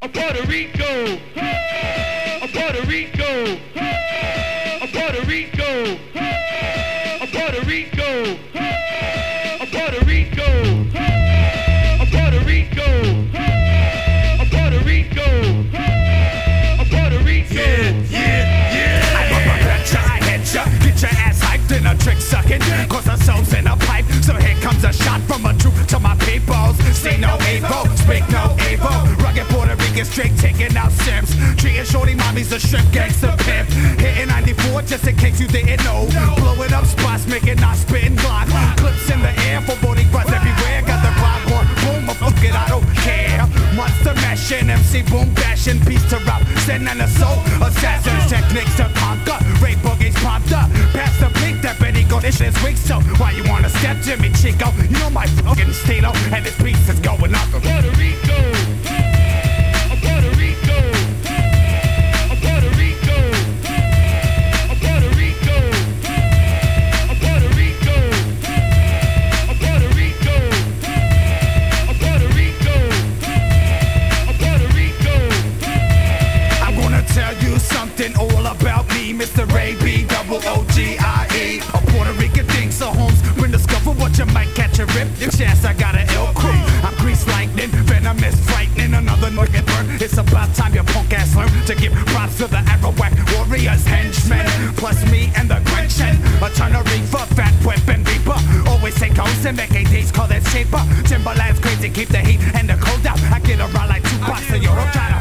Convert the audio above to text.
A Puerto Rico, a Puerto Rico, a Puerto Rico, a Puerto Rico, a Puerto Rico, a Puerto Rico, a Puerto Rico, a Puerto Rico. Yeah. I bet ya, I hit ya, get your ass hyped in a trick sucking, cause the soul's in a pipe. So here comes a shot from a troop to my peoples. See no evil, speak no evil. Rugged Puerto Rican straight taking out sips. Treating shorty mommies a shrimp gangsta pimp. Hitting 94 just in case you didn't know. Blowing up spots, making not spitting block. Clips in the air for body buzz everywhere. Got the vibe on, boom, fuck it, I don't care. Monster mashing, MC boom bashing, peace to rap, sending a soul. Assassins, techniques to conquer. Rape boogies popped up. Pass the peak, that Betty go this is weak. So why you wanna step Jimmy Chico? You know my fucking stilo, and this piece is going up. Puerto Rico, a Puerto Rico, a Puerto Rico, a Puerto Rico, a Puerto Rico, a Puerto Rico, a Puerto Rico, a Puerto Rico. I'm gonna tell you something all about me, Mr. Ray B, double-O-G-I-E. A Puerto Rican thing, so Holmes, bring discover what you might catch a rip. Your chance, I got an ill crew. I'm grease lightning, venomous, frightening, another nugget burn. It's about time your punk ass learn to give props to the Arawak warriors, henchmen. Plus me and the Gretchen, a ton of reefer, fat whip and reaper. Always take codes and make ADs, call it shaper. Timberland's crazy, keep the heat and the cold out. I get around like Tupac, so you don't try to